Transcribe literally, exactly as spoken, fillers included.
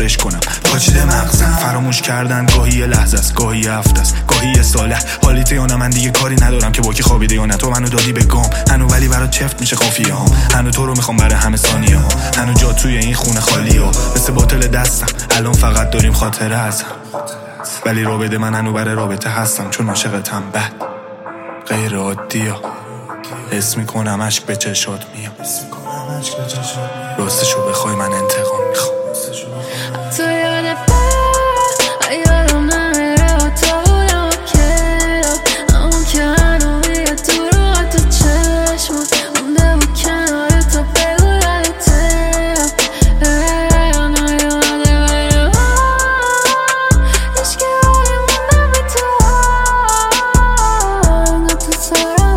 فراموشش کنم. پاچیده مغزم فراموش کردن گاهی یه لحظه است، گاهی یه هفته است، گاهی یه ساله. حالیته یا نه من دیگه کاری ندارم که با کی خوابیده یا نه تو منو دادی به گام. هنو ولی برات چفت میشه قافیه ها، هنو تو رو میخوام برای همه ثانیه ها، هنو جا توی این خونه خالی ها. مثل باطل دستم الان فقط داریم خاطره ازم، ولی رابطه من هنو برای رابطه هستم چون عاشقتم. بد غیر عادی ها حس میکنم عشق به چشات میام، راستشو بخوای من انتقام میخوام.